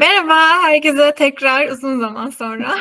Merhaba herkese tekrar uzun zaman sonra.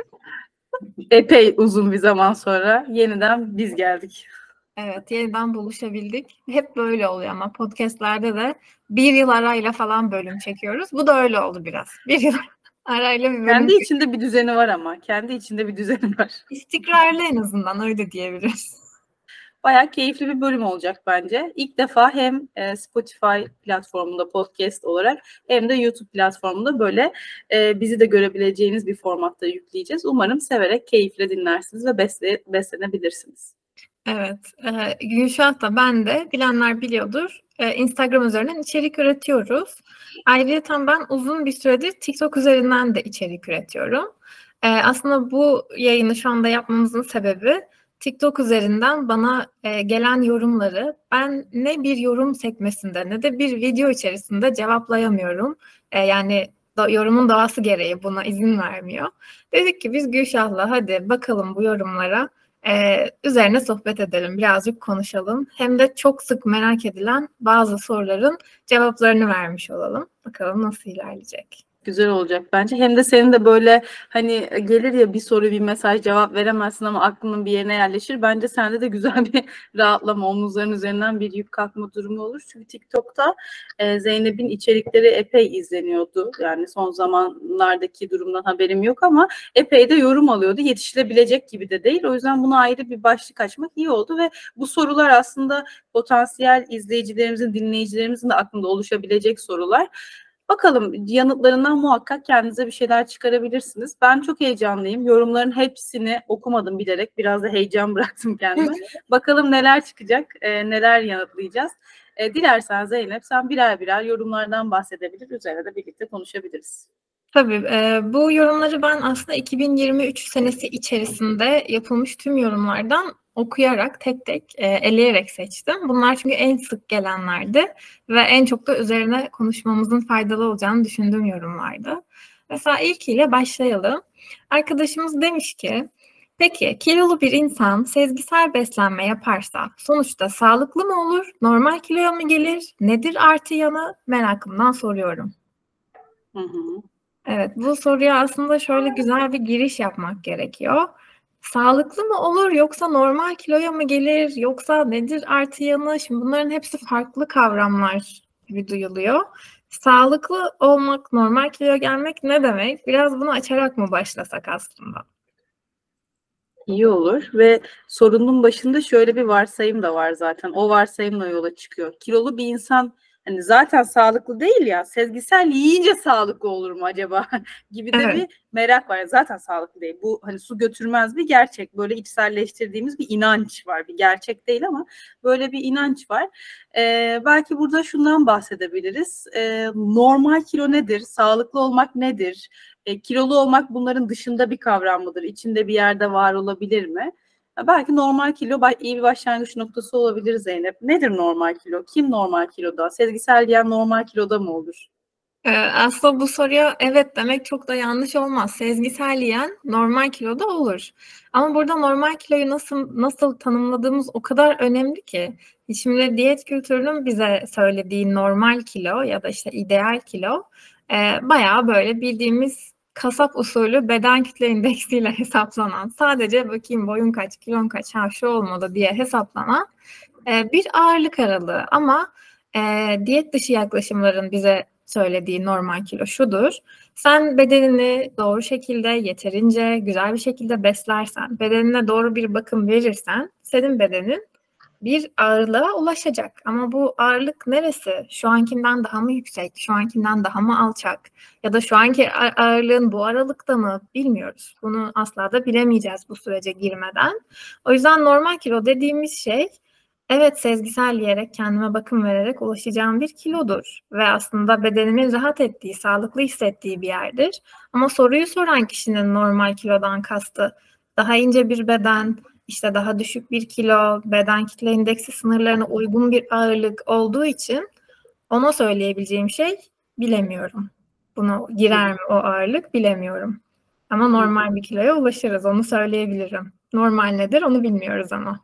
Epey uzun bir zaman sonra yeniden biz geldik. Evet, yeniden buluşabildik. Hep böyle oluyor ama podcastlerde de bir yıl arayla falan bölüm çekiyoruz. Bu da öyle oldu biraz. Bir yıl arayla bir bölüm Kendi çekiyoruz. içinde bir düzeni var ama. Kendi içinde bir düzeni var. İstikrarlı en azından öyle diyebiliriz. Bayağı keyifli bir bölüm olacak bence. İlk defa hem Spotify platformunda podcast olarak hem de YouTube platformunda böyle bizi de görebileceğiniz bir formatta yükleyeceğiz. Umarım severek, keyifle dinlersiniz ve beslenebilirsiniz. Evet, Gülşah da ben de bilenler biliyordur. Instagram üzerinden içerik üretiyoruz. Ayrıca ben uzun bir süredir TikTok üzerinden de içerik üretiyorum. Aslında bu yayını şu anda yapmamızın sebebi TikTok üzerinden bana gelen yorumları ben ne bir yorum sekmesinde ne de bir video içerisinde cevaplayamıyorum. Yani yorumun doğası gereği buna izin vermiyor. Dedik ki biz Gülşah'la hadi bakalım bu yorumlara. Üzerine sohbet edelim, birazcık konuşalım. Hem de çok sık merak edilen bazı soruların cevaplarını vermiş olalım. Bakalım nasıl ilerleyecek. Güzel olacak bence. Hem de senin de böyle hani gelir ya bir soru bir mesaj cevap veremezsin ama aklının bir yerine yerleşir. Bence sende de güzel bir rahatlama, omuzların üzerinden bir yük kalkma durumu olur. Çünkü TikTok'ta Zeynep'in içerikleri epey izleniyordu. Yani son zamanlardaki durumdan haberim yok ama epey de yorum alıyordu. Yetişilebilecek gibi de değil. O yüzden buna ayrı bir başlık açmak iyi oldu ve bu sorular aslında potansiyel izleyicilerimizin, dinleyicilerimizin de aklında oluşabilecek sorular. Bakalım yanıtlarından muhakkak kendinize bir şeyler çıkarabilirsiniz. Ben çok heyecanlıyım. Yorumların hepsini okumadım bilerek. Biraz da heyecan bıraktım kendime. Bakalım neler çıkacak, neler yanıtlayacağız. Dilersen Zeynep sen birer birer yorumlardan bahsedebilir. Üzerine de birlikte konuşabiliriz. Tabii bu yorumları ben aslında 2023 senesi içerisinde yapılmış tüm yorumlardan okuyarak tek tek eleyerek seçtim. Bunlar çünkü en sık gelenlerdi ve en çok da üzerine konuşmamızın faydalı olacağını düşündüğüm yorumlardı. Mesela ilkiyle başlayalım. Arkadaşımız demiş ki, peki kilolu bir insan sezgisel beslenme yaparsa sonuçta sağlıklı mı olur, normal kiloya mı gelir, nedir artı yanı merakımdan soruyorum. Hı hı. Evet, bu soruya aslında şöyle güzel bir giriş yapmak gerekiyor. Sağlıklı mı olur yoksa normal kiloya mı gelir yoksa nedir artı yanı? Şimdi bunların hepsi farklı kavramlar gibi duyuluyor. Sağlıklı olmak, normal kiloya gelmek ne demek? Biraz bunu açarak mı başlasak aslında? İyi olur ve sorunun başında şöyle bir varsayım da var zaten. O varsayımla yola çıkıyor. Kilolu bir insan hani zaten sağlıklı değil ya. Sezgisel yiyince sağlıklı olur mu acaba gibi de Evet. bir merak var. Zaten sağlıklı değil. Bu hani su götürmez bir gerçek. Böyle içselleştirdiğimiz bir inanç var. Bir gerçek değil ama böyle bir inanç var. Belki burada şundan bahsedebiliriz. Normal kilo nedir? Sağlıklı olmak nedir? Kilolu olmak bunların dışında bir kavram mıdır? İçinde bir yerde var olabilir mi? Belki normal kilo iyi bir başlangıç noktası olabilir Zeynep. Nedir normal kilo? Kim normal kiloda? Sezgisel diyen normal kiloda mı olur? Aslında bu soruya evet demek çok da yanlış olmaz. Sezgisel yiyen normal kiloda olur. Ama burada normal kiloyu nasıl tanımladığımız o kadar önemli ki. Şimdi diyet kültürünün bize söylediği normal kilo ya da işte ideal kilo bayağı böyle bildiğimiz kasap usulü beden kütle indeksiyle hesaplanan, sadece bakayım boyun kaç, kilon kaç, ha şu olmalı diye hesaplanan bir ağırlık aralığı. Ama diyet dışı yaklaşımların bize söylediği normal kilo şudur. Sen bedenini doğru şekilde, yeterince, güzel bir şekilde beslersen, bedenine doğru bir bakım verirsen, senin bedenin bir ağırlığa ulaşacak. Ama bu ağırlık neresi? Şu ankinden daha mı yüksek? Şu ankinden daha mı alçak? Ya da şu anki ağırlığın bu aralıkta mı? Bilmiyoruz. Bunu asla da bilemeyeceğiz bu sürece girmeden. O yüzden normal kilo dediğimiz şey, evet, sezgisel yiyerek, kendime bakım vererek ulaşacağım bir kilodur. Ve aslında bedenimin rahat ettiği, sağlıklı hissettiği bir yerdir. Ama soruyu soran kişinin normal kilodan kastı daha ince bir beden, işte daha düşük bir kilo, beden kitle indeksi sınırlarına uygun bir ağırlık olduğu için ona söyleyebileceğim şey bilemiyorum. Bunu girer mi o ağırlık bilemiyorum. Ama normal bir kiloya ulaşırız, onu söyleyebilirim. Normal nedir onu bilmiyoruz ama.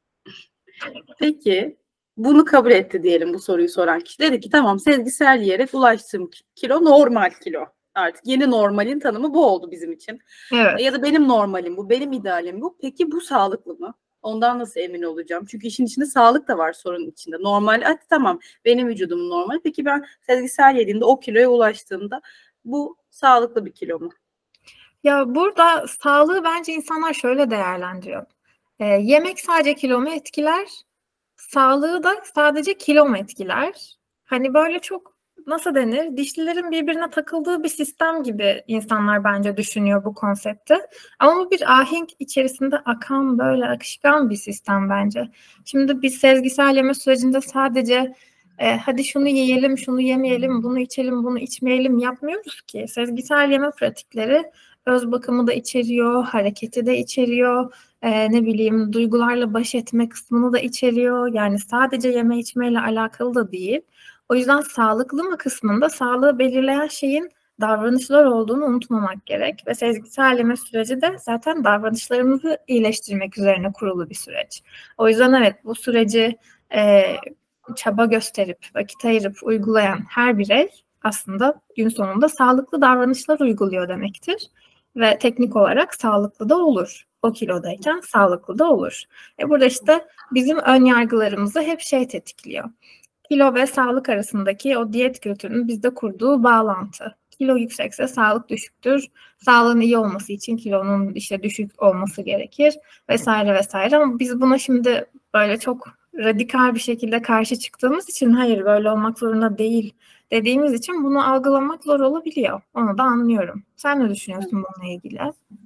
Peki bunu kabul etti diyelim bu soruyu soran kişi. Dedi ki tamam sezgisel yiyerek ulaştığım kilo normal kilo. Artık yeni normalin tanımı bu oldu bizim için. Evet. Ya da benim normalim bu, benim idealim bu. Peki bu sağlıklı mı? Ondan nasıl emin olacağım? Çünkü işin içinde sağlık da var sorunun içinde. Normal, hadi tamam benim vücudum normal. Peki ben sezgisel yediğimde o kiloya ulaştığımda bu sağlıklı bir kilo mu? Ya burada sağlığı bence insanlar şöyle değerlendiriyor. Yemek sadece kilomu etkiler, sağlığı da sadece kilo mu etkiler? Hani böyle çok nasıl denir? Dişlilerin birbirine takıldığı bir sistem gibi insanlar bence düşünüyor bu konsepti. Ama bu bir ahenk içerisinde akan böyle akışkan bir sistem bence. Şimdi biz sezgisel yeme sürecinde sadece hadi şunu yiyelim, şunu yemeyelim, bunu içelim, bunu içmeyelim yapmıyoruz ki. Sezgisel yeme pratikleri öz bakımı da içeriyor, hareketi de içeriyor, ne bileyim duygularla baş etme kısmını da içeriyor. Yani sadece yeme içmeyle alakalı da değil. O yüzden sağlıklı mı kısmında sağlığı belirleyen şeyin davranışlar olduğunu unutmamak gerek. Ve sezgisel yeme süreci de zaten davranışlarımızı iyileştirmek üzerine kurulu bir süreç. O yüzden evet bu süreci çaba gösterip, vakit ayırıp uygulayan her birey aslında gün sonunda sağlıklı davranışlar uyguluyor demektir. Ve teknik olarak sağlıklı da olur. O kilodayken sağlıklı da olur. Burada işte bizim ön yargılarımızı hep tetikliyor. Kilo ve sağlık arasındaki o diyet kültürünün bizde kurduğu bağlantı. Kilo yüksekse sağlık düşüktür. Sağlığın iyi olması için kilonun işte düşük olması gerekir vesaire vesaire. Ama biz buna şimdi böyle çok radikal bir şekilde karşı çıktığımız için hayır böyle olmak zorunda değil dediğimiz için bunu algılamak zor olabiliyor. Onu da anlıyorum. Sen ne düşünüyorsun bununla ilgili?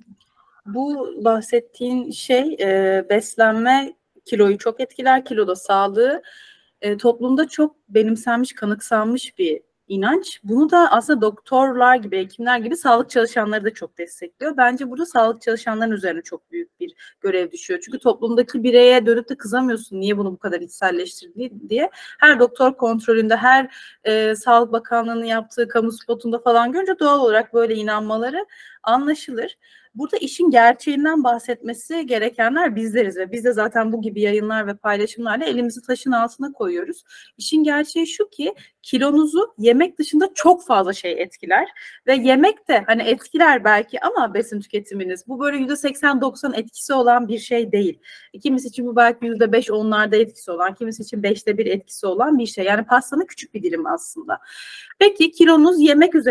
Bu bahsettiğin şey beslenme kiloyu çok etkiler, kiloda sağlığı. Toplumda çok benimsenmiş, kanıksanmış bir inanç. Bunu da aslında doktorlar gibi, hekimler gibi sağlık çalışanları da çok destekliyor. Bence burada sağlık çalışanlarının üzerine çok büyük bir görev düşüyor. Çünkü toplumdaki bireye dönüp de kızamıyorsun niye bunu bu kadar içselleştirdi diye. Her doktor kontrolünde, her Sağlık Bakanlığı'nın yaptığı kamu spotunda falan görünce doğal olarak böyle inanmaları anlaşılır. Burada işin gerçeğinden bahsetmesi gerekenler bizleriz ve biz de zaten bu gibi yayınlar ve paylaşımlarla elimizi taşın altına koyuyoruz. İşin gerçeği şu ki kilonuzu yemek dışında çok fazla şey etkiler ve yemek de hani etkiler belki ama besin tüketiminiz bu böyle %80-90 etkisi olan bir şey değil. Kimisi için bu belki %5-10'larda etkisi olan, kimisi için 1/5 etkisi olan bir şey. Yani pastanın küçük bir dilimi aslında. Peki kilonuz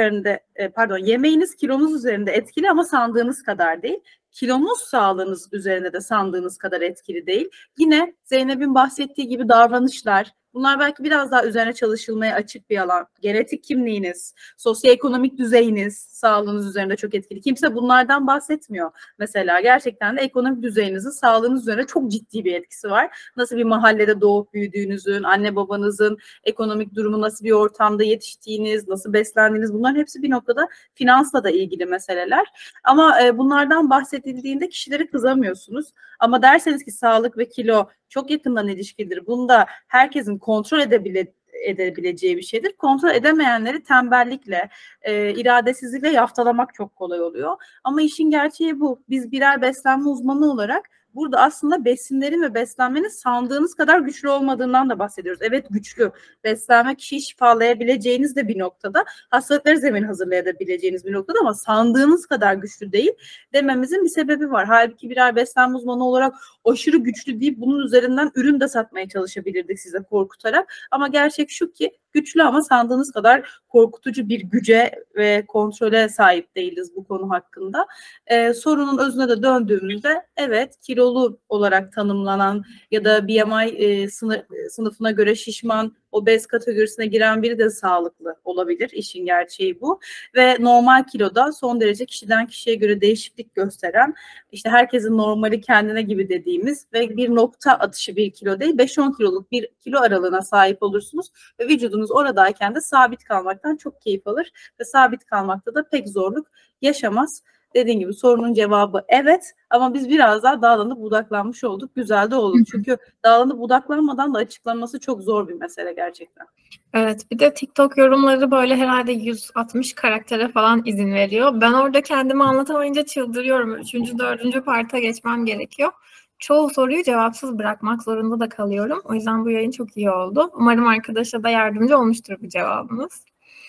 yemeğiniz kilonuz üzerinde etkili ama sandığınız kadar değil. Kilonuz sağlığınız üzerinde de sandığınız kadar etkili değil. Yine Zeynep'in bahsettiği gibi davranışlar, bunlar belki biraz daha üzerine çalışılmaya açık bir alan. Genetik kimliğiniz, sosyoekonomik düzeyiniz, sağlığınız üzerinde çok etkili. Kimse bunlardan bahsetmiyor. Mesela gerçekten de ekonomik düzeyinizin sağlığınız üzerine çok ciddi bir etkisi var. Nasıl bir mahallede doğup büyüdüğünüzün, anne babanızın ekonomik durumu, nasıl bir ortamda yetiştiğiniz, nasıl beslendiğiniz, bunların hepsi bir noktada finansla da ilgili meseleler. Ama bunlardan bahsedildiğinde kişileri kızamıyorsunuz. Ama derseniz ki sağlık ve kilo çok yakından ilişkilidir. Bunda herkesin kontrol edebileceği bir şeydir. Kontrol edemeyenleri tembellikle, iradesizlikle yaftalamak çok kolay oluyor. Ama işin gerçeği bu. Biz birer beslenme uzmanı olarak burada aslında besinlerin ve beslenmenin sandığınız kadar güçlü olmadığından da bahsediyoruz. Evet güçlü. Beslenme kişiyi şifalayabileceğiniz de bir noktada, hastalıkları zemin hazırlayabileceğiniz bir noktada ama sandığınız kadar güçlü değil dememizin bir sebebi var. Halbuki birer beslenme uzmanı olarak aşırı güçlü deyip bunun üzerinden ürün de satmaya çalışabilirdik size korkutarak. Ama gerçek şu ki güçlü ama sandığınız kadar korkutucu bir güce ve kontrole sahip değiliz bu konu hakkında. Sorunun özüne de döndüğümüzde evet kilolu olarak tanımlanan ya da BMI sınıfına göre şişman, obez kategorisine giren biri de sağlıklı olabilir. İşin gerçeği bu. Ve normal kiloda son derece kişiden kişiye göre değişiklik gösteren, işte herkesin normali kendine gibi dediğimiz ve bir nokta atışı bir kilo değil, 5-10 kiloluk bir kilo aralığına sahip olursunuz ve vücudunuz oradayken de sabit kalmaktan çok keyif alır ve sabit kalmakta da pek zorluk yaşamaz. Dediğim gibi sorunun cevabı evet ama biz biraz daha dağlanıp budaklanmış olduk. Güzel de oldu. Çünkü dağlanıp budaklanmadan da açıklanması çok zor bir mesele gerçekten. Evet, bir de TikTok yorumları böyle herhalde 160 karaktere falan izin veriyor. Ben orada kendimi anlatamayınca çıldırıyorum. 3. 4. parta geçmem gerekiyor. Çoğu soruyu cevapsız bırakmak zorunda da kalıyorum. O yüzden bu yayın çok iyi oldu. Umarım arkadaşa da yardımcı olmuştur bu cevabımız.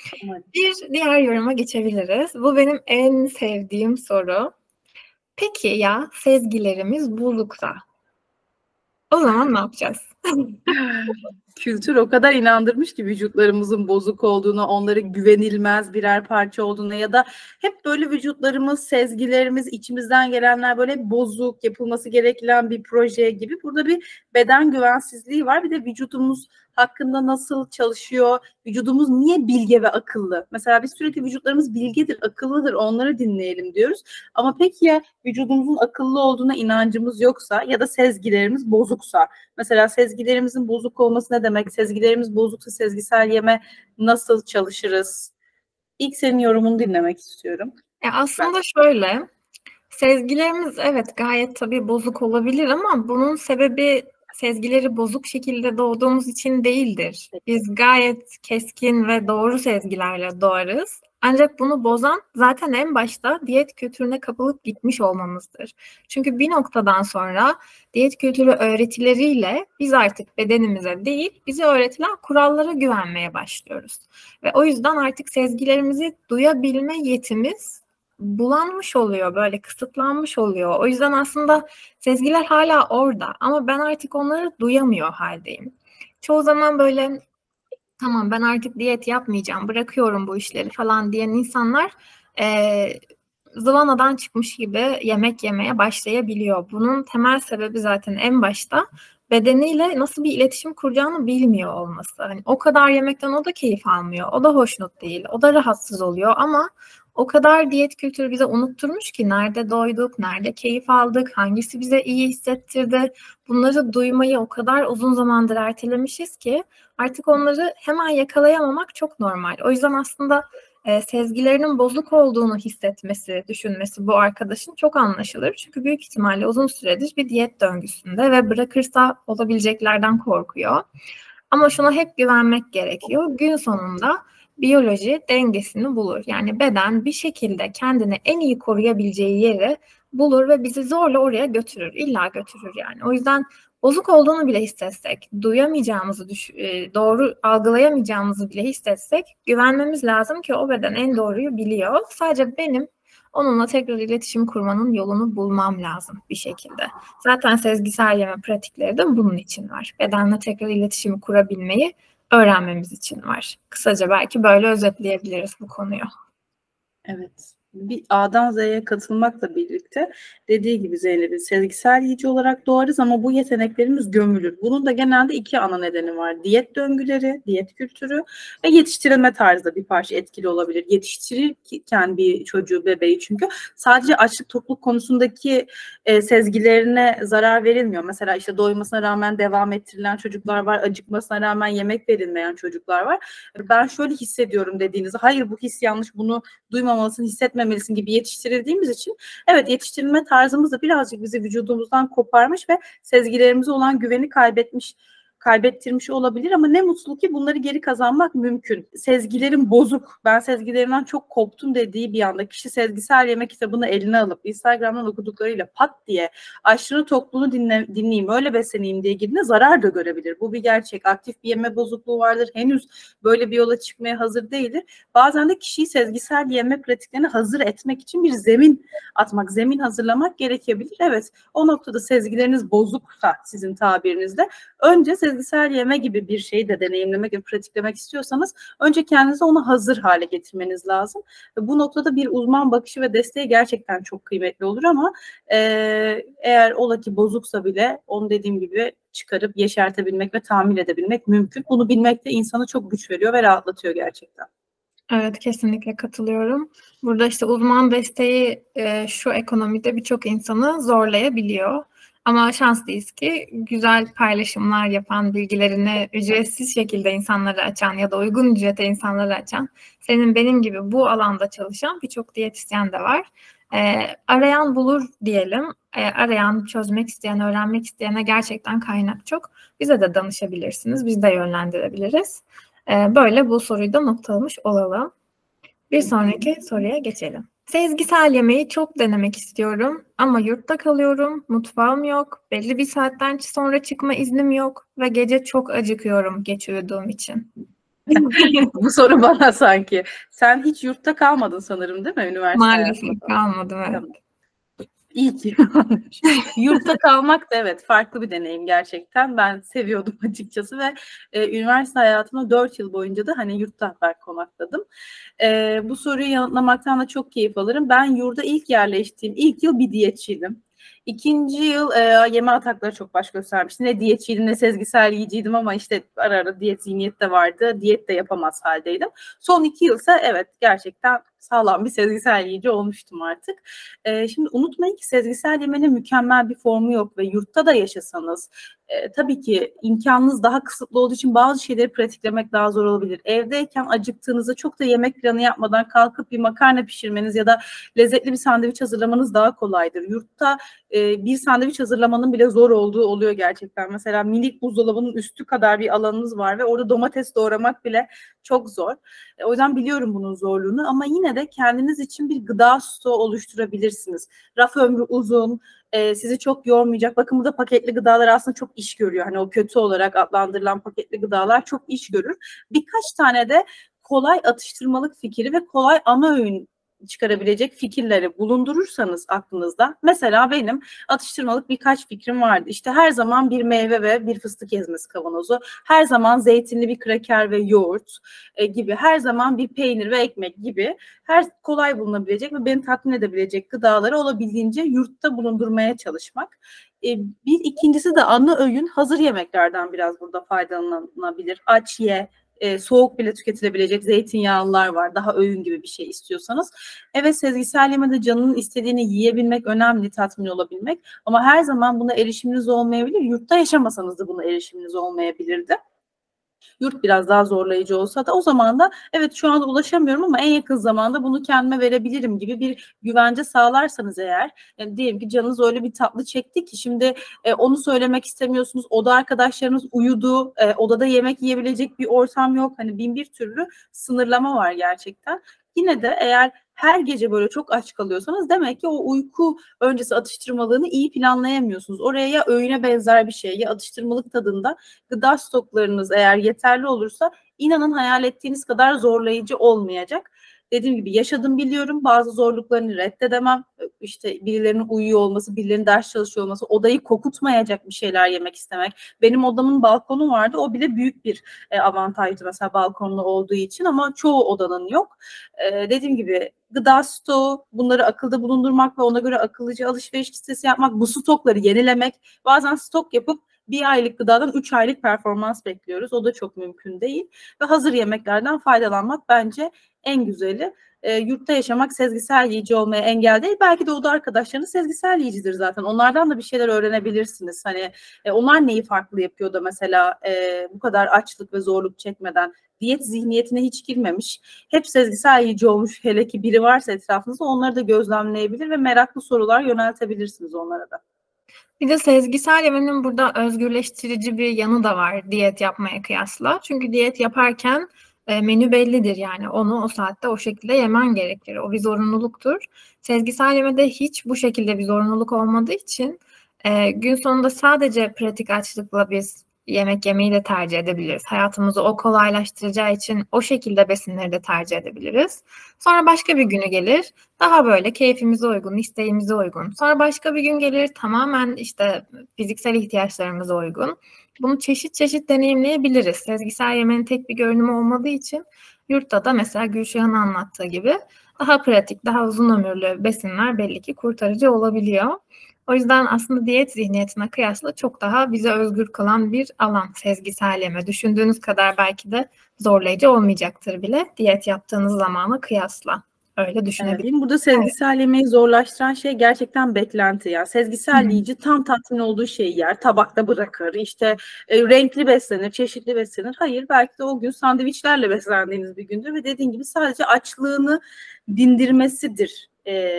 Evet. Bir diğer yoruma geçebiliriz. Bu benim en sevdiğim soru. Peki ya sezgilerimiz bozuksa? O zaman ne yapacağız? Kültür o kadar inandırmış ki vücutlarımızın bozuk olduğunu, onları güvenilmez birer parça olduğunu ya da hep böyle vücutlarımız, sezgilerimiz, içimizden gelenler böyle bozuk, yapılması gereken bir proje gibi. Burada bir beden güvensizliği var. Bir de vücudumuz hakkında nasıl çalışıyor, vücudumuz niye bilge ve akıllı? Mesela biz sürekli vücutlarımız bilgedir, akıllıdır, onları dinleyelim diyoruz. Ama peki ya vücudumuzun akıllı olduğuna inancımız yoksa ya da sezgilerimiz bozuksa? Mesela sezgilerimizin bozuk olması ne demek? Sezgilerimiz bozuksa sezgisel yeme nasıl çalışırız? İlk senin yorumunu dinlemek istiyorum. Aslında şöyle, sezgilerimiz evet gayet tabii bozuk olabilir ama bunun sebebi sezgileri bozuk şekilde doğduğumuz için değildir. Biz gayet keskin ve doğru sezgilerle doğarız. Ancak bunu bozan zaten en başta diyet kültürüne kapılıp gitmiş olmamızdır. Çünkü bir noktadan sonra diyet kültürü öğretileriyle biz artık bedenimize değil, bize öğretilen kurallara güvenmeye başlıyoruz. Ve o yüzden artık sezgilerimizi duyabilme yetimiz bulanmış oluyor, böyle kısıtlanmış oluyor. O yüzden aslında sezgiler hala orada ama ben artık onları duyamıyor haldeyim. Çoğu zaman böyle tamam ben artık diyet yapmayacağım, bırakıyorum bu işleri falan diyen insanlar zıvanadan çıkmış gibi yemek yemeye başlayabiliyor. Bunun temel sebebi zaten en başta bedeniyle nasıl bir iletişim kuracağını bilmiyor olması. Hani o kadar yemekten o da keyif almıyor, o da hoşnut değil, o da rahatsız oluyor ama o kadar diyet kültürü bize unutturmuş ki nerede doyduk, nerede keyif aldık, hangisi bize iyi hissettirdi. Bunları duymayı o kadar uzun zamandır ertelemişiz ki artık onları hemen yakalayamamak çok normal. O yüzden aslında sezgilerinin bozuk olduğunu hissetmesi, düşünmesi bu arkadaşın çok anlaşılır. Çünkü büyük ihtimalle uzun süredir bir diyet döngüsünde ve bırakırsa olabileceklerden korkuyor. Ama şuna hep güvenmek gerekiyor. Gün sonunda biyoloji dengesini bulur. Yani beden bir şekilde kendini en iyi koruyabileceği yeri bulur ve bizi zorla oraya götürür. İlla götürür yani. O yüzden bozuk olduğunu bile hissetsek, duyamayacağımızı, doğru algılayamayacağımızı bile hissetsek güvenmemiz lazım ki o beden en doğruyu biliyor. Sadece benim onunla tekrar iletişim kurmanın yolunu bulmam lazım bir şekilde. Zaten sezgisel yeme pratikleri de bunun için var. Bedenle tekrar iletişimi kurabilmeyi öğrenmemiz için var. Kısaca belki böyle özetleyebiliriz bu konuyu. Evet. Bir A'dan Z'ye katılmakla birlikte dediği gibi Zeynep'in sezgisel yiyici olarak doğarız ama bu yeteneklerimiz gömülür. Bunun da genelde iki ana nedeni var. Diyet döngüleri, diyet kültürü ve yetiştirilme tarzı da bir parça etkili olabilir. Yetiştirirken bir çocuğu, bebeği çünkü sadece açlık tokluk konusundaki sezgilerine zarar verilmiyor. Mesela işte doymasına rağmen devam ettirilen çocuklar var, acıkmasına rağmen yemek verilmeyen çocuklar var. Ben şöyle hissediyorum dediğinizde hayır bu his yanlış, bunu duymamalısın, hissetmemelisin gibi yetiştirildiğimiz için evet yetiştirilme tarzımız da birazcık bizi vücudumuzdan koparmış ve sezgilerimize olan güveni kaybettirmiş olabilir ama ne mutlu ki bunları geri kazanmak mümkün. Sezgilerim bozuk, ben sezgilerimden çok koptum dediği bir anda kişi sezgisel yeme kitabını eline alıp Instagram'dan okuduklarıyla pat diye aşırı tokluğunu dinleyeyim, öyle besleneyim diye girdiğinde zarar da görebilir. Bu bir gerçek. Aktif bir yeme bozukluğu vardır. Henüz böyle bir yola çıkmaya hazır değildir. Bazen de kişiyi sezgisel yeme pratiklerine hazır etmek için bir zemin atmak, zemin hazırlamak gerekebilir. Evet, o noktada sezgileriniz bozuksa sizin tabirinizde önce sezgisel yeme gibi bir şeyi de deneyimlemek ve pratiklemek istiyorsanız önce kendinizi ona hazır hale getirmeniz lazım. Bu noktada bir uzman bakışı ve desteği gerçekten çok kıymetli olur ama eğer ola ki bozuksa bile onu dediğim gibi çıkarıp yeşertebilmek ve tahammül edebilmek mümkün. Bunu bilmek de insana çok güç veriyor ve rahatlatıyor gerçekten. Evet, kesinlikle katılıyorum. Burada işte uzman desteği şu ekonomide birçok insanı zorlayabiliyor. Ama şanslıyız ki güzel paylaşımlar yapan, bilgilerini ücretsiz şekilde insanlara açan ya da uygun ücrete insanlara açan, senin benim gibi bu alanda çalışan birçok diyetisyen de var. Arayan bulur diyelim. Arayan, çözmek isteyen, öğrenmek isteyene gerçekten kaynak çok. Bize de danışabilirsiniz, biz de yönlendirebiliriz. Böyle bu soruyu da noktalamış olalım. Bir sonraki soruya geçelim. Sezgisel yemeği çok denemek istiyorum ama yurtta kalıyorum, mutfağım yok, belli bir saatten sonra çıkma iznim yok ve gece çok acıkıyorum geç uyuduğum için. Bu soru bana sanki. Sen hiç yurtta kalmadın sanırım, değil mi üniversite hayatında Maalesef falan? kalmadım, evet. Tamam. İyi ki. Yurtta kalmak da evet farklı bir deneyim gerçekten. Ben seviyordum açıkçası ve üniversite hayatımda 4 yıl boyunca da hani yurtta konakladım. Bu soruyu yanıtlamaktan da çok keyif alırım. Ben yurda ilk yerleştiğim ilk yıl bir diyetçiydim. İkinci yıl yeme atakları çok baş göstermişti. Ne diyetçiydim ne sezgisel yiyiciydim ama işte ara ara diyet zihniyet de vardı. Diyet de yapamaz haldeydim. Son 2 yılsa evet gerçekten sağlam bir sezgisel yiyici olmuştum artık. Şimdi unutmayın ki sezgisel yemenin mükemmel bir formu yok ve yurtta da yaşasanız tabii ki imkanınız daha kısıtlı olduğu için bazı şeyleri pratiklemek daha zor olabilir. Evdeyken acıktığınızda çok da yemek planı yapmadan kalkıp bir makarna pişirmeniz ya da lezzetli bir sandviç hazırlamanız daha kolaydır. Yurtta bir sandviç hazırlamanın bile zor olduğu oluyor gerçekten. Mesela minik buzdolabının üstü kadar bir alanınız var ve orada domates doğramak bile çok zor. O yüzden biliyorum bunun zorluğunu ama yine de kendiniz için bir gıda stoğu oluşturabilirsiniz. Raf ömrü uzun, sizi çok yormayacak. Bakın burada paketli gıdalar aslında çok iş görüyor. Hani o kötü olarak adlandırılan paketli gıdalar çok iş görür. Birkaç tane de kolay atıştırmalık fikri ve kolay ana öğün çıkarabilecek fikirleri bulundurursanız aklınızda. Mesela benim atıştırmalık birkaç fikrim vardı. İşte her zaman bir meyve ve bir fıstık ezmesi kavanozu, her zaman zeytinli bir kraker ve yoğurt gibi, her zaman bir peynir ve ekmek gibi her kolay bulunabilecek ve beni tatmin edebilecek gıdaları olabildiğince yurtta bulundurmaya çalışmak. Bir ikincisi de ana öğün hazır yemeklerden biraz burada faydalanabilir. Aç ye, soğuk bile tüketilebilecek zeytinyağlılar var. Daha öğün gibi bir şey istiyorsanız. Evet sezgisel yemede canının istediğini yiyebilmek önemli, tatmin olabilmek. Ama her zaman buna erişiminiz olmayabilir. Yurtta yaşamasanız da buna erişiminiz olmayabilirdi. Yurt biraz daha zorlayıcı olsa da o zaman da evet şu anda ulaşamıyorum ama en yakın zamanda bunu kendime verebilirim gibi bir güvence sağlarsanız eğer, yani diyelim ki canınız öyle bir tatlı çekti ki şimdi onu söylemek istemiyorsunuz, oda arkadaşlarınız uyudu, odada yemek yiyebilecek bir ortam yok, hani bin bir türlü sınırlama var gerçekten. Yine de eğer her gece böyle çok aç kalıyorsanız demek ki o uyku öncesi atıştırmalığını iyi planlayamıyorsunuz. Oraya ya öğüne benzer bir şey ya atıştırmalık tadında gıda stoklarınız eğer yeterli olursa inanın hayal ettiğiniz kadar zorlayıcı olmayacak. Dediğim gibi yaşadım biliyorum, bazı zorluklarını reddedemem. İşte birilerinin uyuyor olması, birilerinin ders çalışıyor olması, odayı kokutmayacak bir şeyler yemek istemek. Benim odamın balkonu vardı, o bile büyük bir avantajdı mesela balkonlu olduğu için ama çoğu odanın yok. Dediğim gibi gıda stoğu, bunları akılda bulundurmak ve ona göre akıllıca alışveriş listesi yapmak, bu stokları yenilemek, bazen stok yapıp bir aylık gıdadan 3 aylık performans bekliyoruz. O da çok mümkün değil. Ve hazır yemeklerden faydalanmak bence en güzeli. Yurtta yaşamak sezgisel yiyici olmaya engel değil. Belki de oda arkadaşlarınız sezgisel yiyicidir zaten. Onlardan da bir şeyler öğrenebilirsiniz. Hani onlar neyi farklı yapıyor da mesela bu kadar açlık ve zorluk çekmeden diyet zihniyetine hiç girmemiş, hep sezgisel yiyici olmuş hele ki biri varsa etrafınızda onları da gözlemleyebilir ve meraklı sorular yöneltebilirsiniz onlara da. Bir de sezgisel yemenin burada özgürleştirici bir yanı da var diyet yapmaya kıyasla. Çünkü diyet yaparken menü bellidir, yani onu o saatte o şekilde yemen gerekir. O bir zorunluluktur. Sezgisel yemede hiç bu şekilde bir zorunluluk olmadığı için gün sonunda sadece pratik açlıkla biz yemek yemeyi de tercih edebiliriz. Hayatımızı o kolaylaştıracağı için o şekilde besinleri de tercih edebiliriz. Sonra başka bir günü gelir. Daha böyle keyfimize uygun, isteğimize uygun. Sonra başka bir gün gelir, tamamen işte fiziksel ihtiyaçlarımıza uygun. Bunu çeşit çeşit deneyimleyebiliriz. Sezgisel yemenin tek bir görünümü olmadığı için yurtta da mesela Gülşah'ın anlattığı gibi daha pratik, daha uzun ömürlü besinler belli ki kurtarıcı olabiliyor. O yüzden aslında diyet zihniyetine kıyasla çok daha bize özgür kılan bir alan sezgisel yeme. Düşündüğünüz kadar belki de zorlayıcı olmayacaktır bile diyet yaptığınız zamana kıyasla. Öyle düşünebilirim. Evet, burada sezgisel yemeği zorlaştıran şey gerçekten beklenti ya. Sezgisel yiyici tam tatmin olduğu şeyi yer, tabakta bırakır, işte renkli beslenir, çeşitli beslenir. Hayır, belki de o gün sandviçlerle beslendiğiniz bir gündür ve dediğin gibi sadece açlığını dindirmesidir.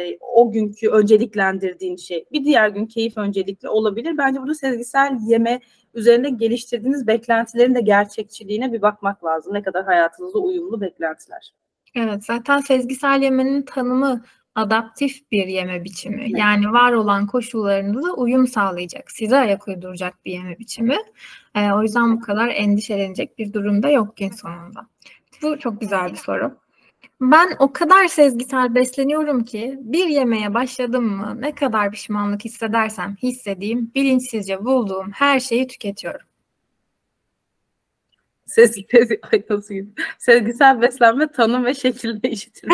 O günkü önceliklendirdiğin şey. Bir diğer gün keyif öncelikli olabilir. Bence burada sezgisel yeme üzerinde geliştirdiğiniz beklentilerin de gerçekçiliğine bir bakmak lazım. Ne kadar hayatınızda uyumlu beklentiler. Evet, zaten sezgisel yemenin tanımı adaptif bir yeme biçimi. Yani var olan koşullarınıza uyum sağlayacak, size ayak uyduracak bir yeme biçimi. O yüzden bu kadar endişelenecek bir durumda yok gün sonunda. Bu çok güzel bir soru. Ben o kadar sezgisel besleniyorum ki bir yemeğe başladım mı ne kadar pişmanlık hissedersem hissedeyim bilinçsizce bulduğum her şeyi tüketiyorum. Sezgisel beslenme tanım ve şekilde işitilmiş.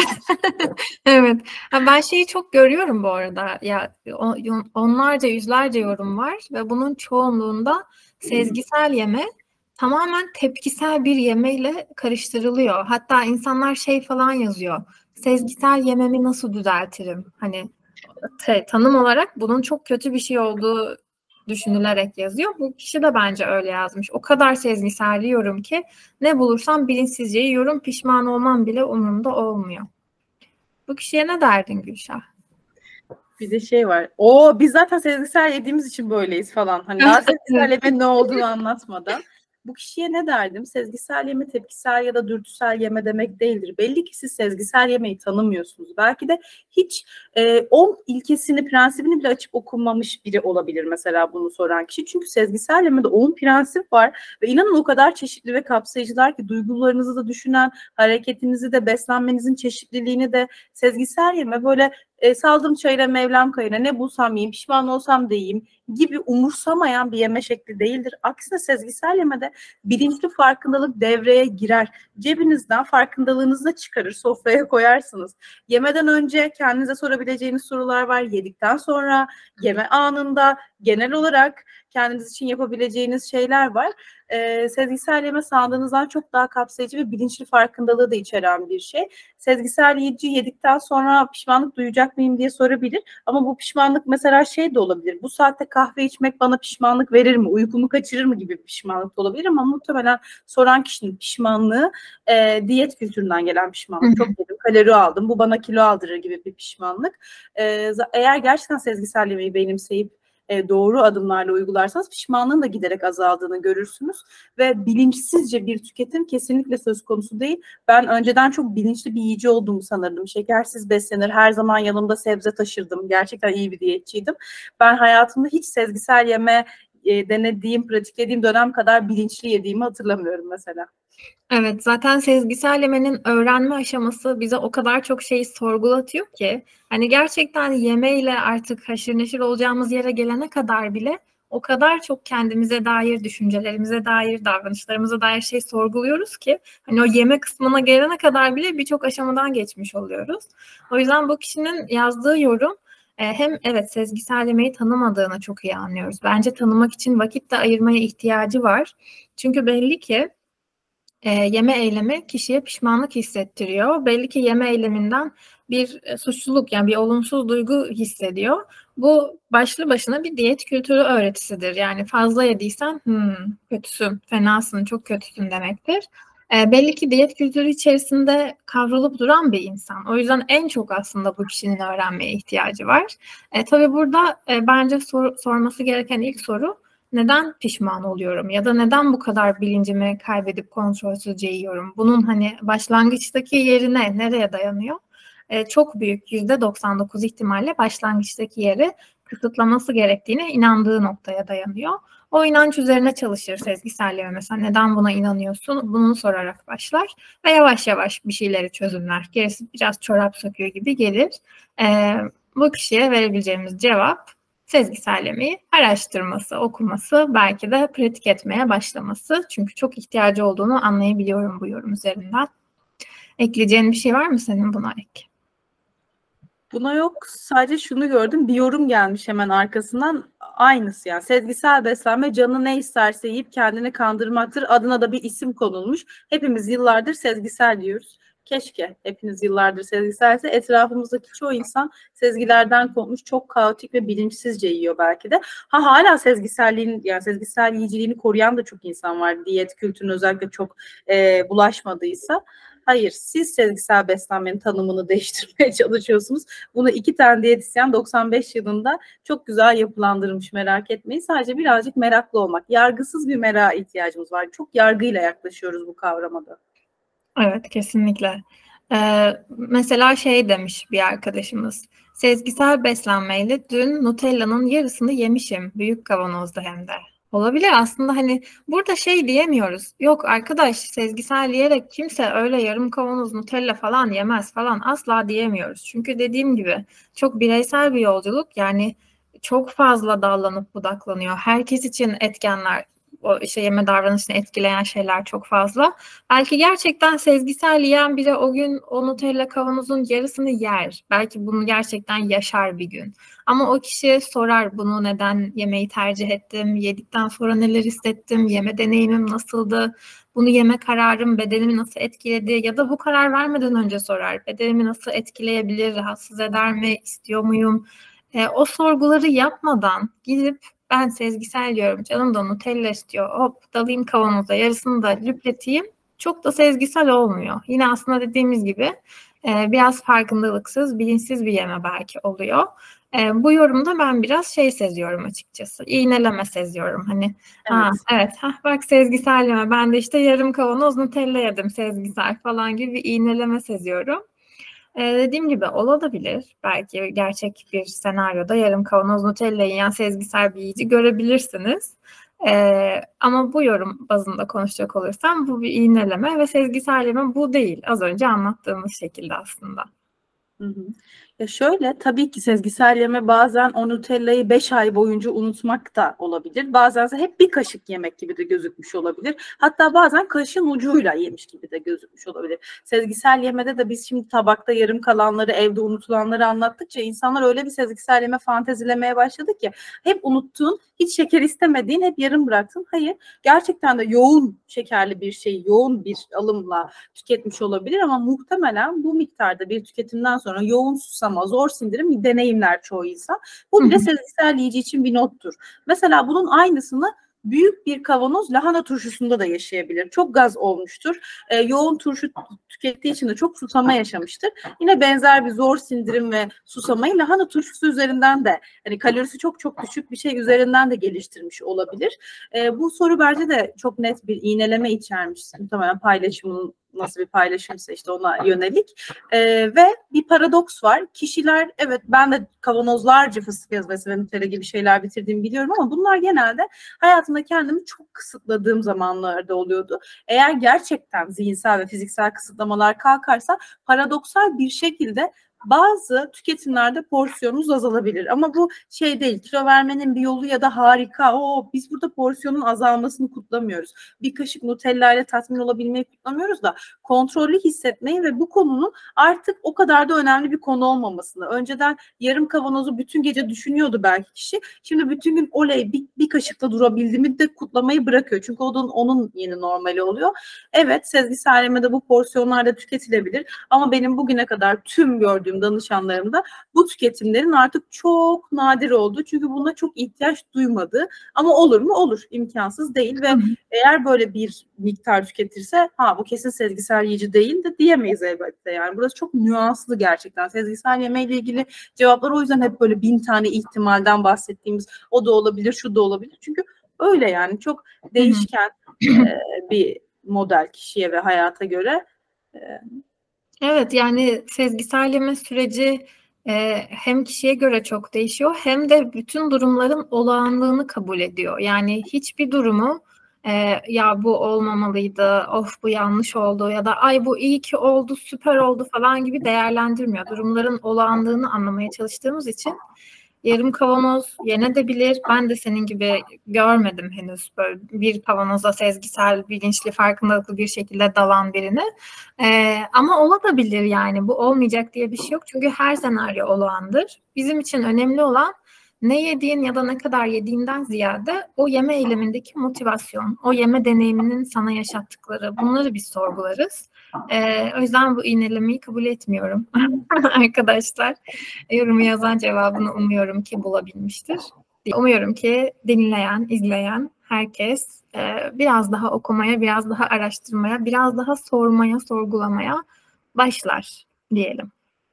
Evet. Ben şeyi çok görüyorum bu arada. Ya onlarca, yüzlerce yorum var ve bunun çoğunluğunda sezgisel yeme tamamen tepkisel bir yemeyle karıştırılıyor. Hatta insanlar şey falan yazıyor. Sezgisel yememi nasıl düzeltirim? Hani tanım olarak bunun çok kötü bir şey olduğu düşünülerek yazıyor. Bu kişi de bence öyle yazmış. O kadar sezgisel yiyorum ki ne bulursam bilinçsizce yiyorum. Pişman olmam bile umurumda olmuyor. Bu kişiye ne derdin Gülşah? Bir de şey var. Biz zaten sezgisel yediğimiz için böyleyiz falan. Hani daha sezgisel yemenin ne olduğunu anlatmadan. Bu kişiye ne derdim? Sezgisel yeme tepkisel ya da dürtüsel yeme demek değildir. Belli ki siz sezgisel yemeyi tanımıyorsunuz. Belki de hiç 10 ilkesini, prensibini bile açıp okunmamış biri olabilir mesela bunu soran kişi. Çünkü sezgisel yemede 10 prensip var ve inanın o kadar çeşitli ve kapsayıcılar ki duygularınızı da düşünen, hareketinizi de, beslenmenizin çeşitliliğini de sezgisel yeme böyle saldım çayıra Mevlam kayına ne bulsam yiyeyim, pişman olsam da yiyeyim gibi umursamayan bir yeme şekli değildir. Aksine sezgisel yemede bilinçli farkındalık devreye girer. Cebinizden farkındalığınızı da çıkarır, sofraya koyarsınız. Yemeden önce kendinize sorabileceğiniz sorular var. Yedikten sonra, yeme anında, genel olarak kendiniz için yapabileceğiniz şeyler var. Sezgisel yeme sandığınızdan çok daha kapsayıcı ve bilinçli farkındalığı da içeren bir şey. Sezgisel yiyici yedikten sonra pişmanlık duyacak mıyım diye sorabilir. Ama bu pişmanlık mesela şey de olabilir. Bu saatte kahve içmek bana pişmanlık verir mi? Uykumu kaçırır mı gibi bir pişmanlık da olabilir ama muhtemelen soran kişinin pişmanlığı diyet kültüründen gelen pişmanlık. Çok yedim, kalori aldım, bu bana kilo aldırır gibi bir pişmanlık. Eğer gerçekten sezgisel yemeği benimseyip doğru adımlarla uygularsanız pişmanlığın da giderek azaldığını görürsünüz ve bilinçsizce bir tüketim kesinlikle söz konusu değil. Ben önceden çok bilinçli bir yiyici olduğumu sanırdım. Şekersiz beslenir, her zaman yanımda sebze taşırdım. Gerçekten iyi bir diyetçiydim. Ben hayatımda hiç sezgisel yeme denediğim, pratiklediğim dönem kadar bilinçli yediğimi hatırlamıyorum mesela. Evet, zaten sezgisel yemenin öğrenme aşaması bize o kadar çok şeyi sorgulatıyor ki hani gerçekten yemeyle artık haşır neşir olacağımız yere gelene kadar bile o kadar çok kendimize dair, düşüncelerimize dair, davranışlarımıza dair şey sorguluyoruz ki hani o yeme kısmına gelene kadar bile birçok aşamadan geçmiş oluyoruz. O yüzden bu kişinin yazdığı yorum hem evet sezgisel yemeyi tanımadığını çok iyi anlıyoruz. Bence tanımak için vakit de ayırmaya ihtiyacı var. Çünkü belli ki yeme eylemi kişiye pişmanlık hissettiriyor. Belli ki yeme eyleminden bir suçluluk yani bir olumsuz duygu hissediyor. Bu başlı başına bir diyet kültürü öğretisidir. Yani fazla yediysen kötüsün, fenasın, çok kötüsün demektir. Belli ki diyet kültürü içerisinde kavrulup duran bir insan. O yüzden en çok aslında bu kişinin öğrenmeye ihtiyacı var. Tabii burada bence sorması gereken ilk soru neden pişman oluyorum ya da neden bu kadar bilincimi kaybedip kontrolsüzce yiyorum? Bunun hani başlangıçtaki yerine nereye dayanıyor? Çok büyük %99 ihtimalle başlangıçtaki yeri kısıtlaması gerektiğine inandığı noktaya dayanıyor. O inanç üzerine çalışır sezgisel yeme mesela neden buna inanıyorsun? Bunu sorarak başlar ve yavaş yavaş bir şeyleri çözümler. Gerisi biraz çorap söküyor gibi gelir. Bu kişiye verebileceğimiz cevap sezgisellemeyi araştırması, okuması, belki de pratik etmeye başlaması. Çünkü çok ihtiyacı olduğunu anlayabiliyorum bu yorum üzerinden. Ekleyeceğin bir şey var mı senin buna ek? Buna yok. Sadece şunu gördüm. Bir yorum gelmiş hemen arkasından. Aynısı yani. Sezgisel beslenme canı ne isterse yiyip kendini kandırmaktır. Adına da bir isim konulmuş. Hepimiz yıllardır sezgisel diyoruz. Keşke hepiniz yıllardır sezgiselse etrafımızdaki çoğu insan sezgilerden kopmuş, çok kaotik ve bilinçsizce yiyor belki de. Hala sezgiselliğin yani sezgisel yiyiciliğini koruyan da çok insan var. Diyet kültürüne özellikle çok bulaşmadıysa. Hayır, siz sezgisel beslenmenin tanımını değiştirmeye çalışıyorsunuz. Bunu 2 tane diyetisyen 95 yılında çok güzel yapılandırmış, merak etmeyin. Sadece birazcık meraklı olmak, yargısız bir merak ihtiyacımız var. Çok yargıyla yaklaşıyoruz bu kavramada. Evet, kesinlikle. Mesela şey demiş bir arkadaşımız. Sezgisel beslenmeyle dün Nutella'nın yarısını yemişim. Büyük kavanozda hem de. Olabilir aslında, hani burada şey diyemiyoruz. Yok arkadaş, sezgisel yiyerek kimse öyle yarım kavanoz Nutella falan yemez falan, asla diyemiyoruz. Çünkü dediğim gibi çok bireysel bir yolculuk. Yani çok fazla dallanıp budaklanıyor. Herkes için etkenler, o işte yeme davranışını etkileyen şeyler çok fazla. Belki gerçekten sezgisel yiyen biri o gün o Nutella kavanozun yarısını yer. Belki bunu gerçekten yaşar bir gün. Ama o kişi sorar, bunu neden yemeyi tercih ettim, yedikten sonra neler hissettim, yeme deneyimim nasıldı, bunu yeme kararım bedenimi nasıl etkiledi, ya da bu karar vermeden önce sorar, bedenimi nasıl etkileyebilir, rahatsız eder mi, istiyor muyum? O sorguları yapmadan gidip ben sezgisel yiyorum, canım da Nutella istiyor, hop dalayım kavanoza, yarısını da lüpleteyim, çok da sezgisel olmuyor. Yine aslında dediğimiz gibi biraz farkındalıksız, bilinçsiz bir yeme belki oluyor. Bu yorumda ben biraz şey seziyorum açıkçası. İğneleme seziyorum. Hani ha Evet. evet, ha bak sezgisel yeme. Ben de işte yarım kavanoz Nutella yedim sezgisel falan gibi bir iğneleme seziyorum. Dediğim gibi olabilir. Belki gerçek bir senaryoda yarım kavanoz Nutella yiyen sezgisel bir yiyici görebilirsiniz. Ama bu yorum bazında konuşacak olursam bu bir iğneleme ve sezgisel yeme bu değil. Az önce anlattığımız şekilde aslında. Hı hı. Ya şöyle, tabii ki sezgisel yeme bazen o Nutella'yı 5 ay boyunca unutmak da olabilir. Bazen hep bir kaşık yemek gibi de gözükmüş olabilir. Hatta bazen kaşığın ucuyla yemiş gibi de gözükmüş olabilir. Sezgisel yemede de biz şimdi tabakta yarım kalanları, evde unutulanları anlattıkça insanlar öyle bir sezgisel yeme fantezilemeye başladı ki hep unuttuğun, hiç şeker istemediğin, hep yarım bıraktın. Hayır, gerçekten de yoğun şekerli bir şeyi yoğun bir alımla tüketmiş olabilir ama muhtemelen bu miktarda bir tüketimden sonra yoğun susama, zor sindirim deneyimler çoğu insan. Bu bile sezgisel yiyici için bir nottur. Mesela bunun aynısını büyük bir kavanoz lahana turşusunda da yaşayabilir. Çok gaz olmuştur. Yoğun turşu tükettiği için de çok susama yaşamıştır. Yine benzer bir zor sindirim ve susamayı lahana turşusu üzerinden de, hani kalorisi çok çok düşük bir şey üzerinden de geliştirmiş olabilir. Bu soru bence de çok net bir iğneleme içermiş. Muhtemelen paylaşımın nasıl bir paylaşımsa işte ona yönelik. Ve bir paradoks var. Kişiler, evet ben de kavanozlarca fıstık ezmesi ve Nutella gibi şeyler bitirdiğimi biliyorum ama bunlar genelde hayatımda kendimi çok kısıtladığım zamanlarda oluyordu. Eğer gerçekten zihinsel ve fiziksel kısıtlamalar kalkarsa paradoksal bir şekilde bazı tüketimlerde porsiyonumuz azalabilir. Ama bu şey değil, kilo vermenin bir yolu ya da harika, biz burada porsiyonun azalmasını kutlamıyoruz. Bir kaşık Nutella ile tatmin olabilmeyi kutlamıyoruz da kontrollü hissetmeyi ve bu konunun artık o kadar da önemli bir konu olmamasını. Önceden yarım kavanozu bütün gece düşünüyordu belki kişi. Şimdi bütün gün oley bir kaşıkla durabildiğimi de kutlamayı bırakıyor. Çünkü onun yeni normali oluyor. Evet, sezgisel yemede bu porsiyonlarda tüketilebilir ama benim bugüne kadar tüm gördüğüm danışanlarımda bu tüketimlerin artık çok nadir olduğu, çünkü buna çok ihtiyaç duymadığı, ama olur mu? Olur. İmkansız değil ve eğer böyle bir miktar tüketirse bu kesin sezgisel yiyici değil de diyemeyiz elbette. Yani burası çok nüanslı gerçekten. Sezgisel yemeyle ilgili cevaplar o yüzden hep böyle 1000 tane ihtimalden bahsettiğimiz, o da olabilir, şu da olabilir. Çünkü öyle yani çok değişken bir model kişiye ve hayata göre. Evet, yani sezgisel yeme süreci hem kişiye göre çok değişiyor hem de bütün durumların olağanlığını kabul ediyor. Yani hiçbir durumu ya bu olmamalıydı, of bu yanlış oldu ya da ay bu iyi ki oldu, süper oldu falan gibi değerlendirmiyor. Durumların olağanlığını anlamaya çalıştığımız için yarım kavanoz yenebilir. Ben de senin gibi görmedim henüz böyle bir kavanoza sezgisel, bilinçli, farkındalıklı bir şekilde dalan birini. Ama olabilir, yani bu olmayacak diye bir şey yok. Çünkü her senaryo olağandır. Bizim için önemli olan ne yediğin ya da ne kadar yediğinden ziyade o yeme eylemindeki motivasyon, o yeme deneyiminin sana yaşattıkları, bunları biz sorgularız. O yüzden bu iğnelemeyi kabul etmiyorum arkadaşlar. Yorumu yazan cevabını umuyorum ki bulabilmiştir. Umuyorum ki dinleyen, izleyen herkes biraz daha okumaya, biraz daha araştırmaya, biraz daha sormaya, sorgulamaya başlar diyelim.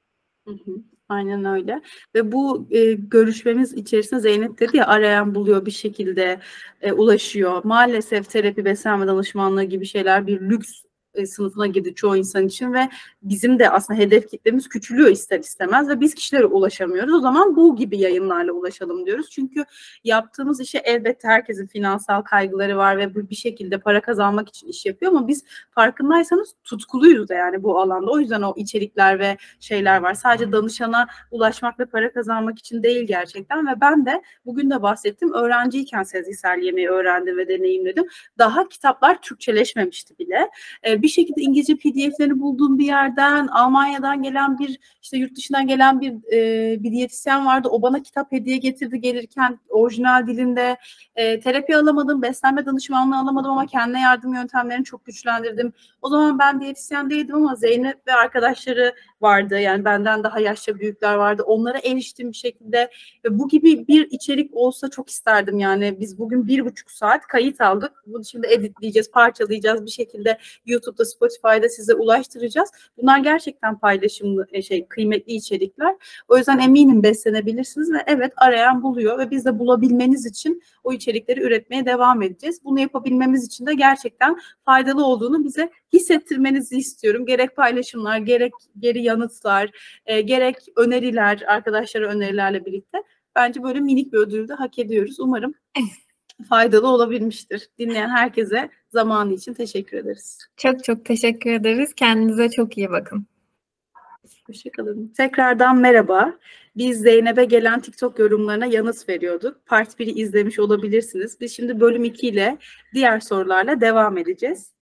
Aynen öyle. Ve bu görüşmemiz içerisinde Zeynep dedi ya, arayan buluyor, bir şekilde ulaşıyor. Maalesef terapi, beslenme danışmanlığı gibi şeyler bir lüks sınıfına girdi çoğu insan için ve bizim de aslında hedef kitlemiz küçülüyor ister istemez ve biz kişilere ulaşamıyoruz. O zaman bu gibi yayınlarla ulaşalım diyoruz. Çünkü yaptığımız işe elbette herkesin finansal kaygıları var ve bu bir şekilde para kazanmak için iş yapıyor ama biz farkındaysanız tutkuluyuz da yani bu alanda. O yüzden o içerikler ve şeyler var. Sadece danışana ulaşmak ve para kazanmak için değil gerçekten ve ben de bugün de bahsettim. Öğrenciyken sezgisel yemeği öğrendim ve deneyimledim. Daha kitaplar Türkçeleşmemişti bile. Bir şekilde İngilizce PDF'lerini bulduğum bir yerden, Almanya'dan gelen bir, işte yurt dışından gelen bir diyetisyen vardı. O bana kitap hediye getirdi gelirken orijinal dilinde. Terapi alamadım, beslenme danışmanlığı alamadım ama kendine yardım yöntemlerini çok güçlendirdim. O zaman ben diyetisyen değildim ama Zeynep ve arkadaşları vardı. Yani benden daha yaşça büyükler vardı. Onlara eriştim bir şekilde. Ve bu gibi bir içerik olsa çok isterdim yani. Biz bugün 1,5 saat kayıt aldık. Bunu şimdi editleyeceğiz, parçalayacağız bir şekilde YouTube'da, Spotify'da size ulaştıracağız. Bunlar gerçekten paylaşımlı, kıymetli içerikler. O yüzden eminim beslenebilirsiniz ve evet arayan buluyor ve biz de bulabilmeniz için o içerikleri üretmeye devam edeceğiz. Bunu yapabilmemiz için de gerçekten faydalı olduğunu bize hissettirmenizi istiyorum. Gerek paylaşımlar, gerek geri yanıtlar, gerek öneriler, arkadaşlara önerilerle birlikte. Bence böyle minik bir ödülü de hak ediyoruz. Umarım faydalı olabilmiştir. Dinleyen herkese zamanı için teşekkür ederiz. Çok çok teşekkür ederiz. Kendinize çok iyi bakın. Hoşçakalın. Tekrardan merhaba. Biz Zeynep'e gelen TikTok yorumlarına yanıt veriyorduk. Part 1'i izlemiş olabilirsiniz. Biz şimdi bölüm 2 ile diğer sorularla devam edeceğiz.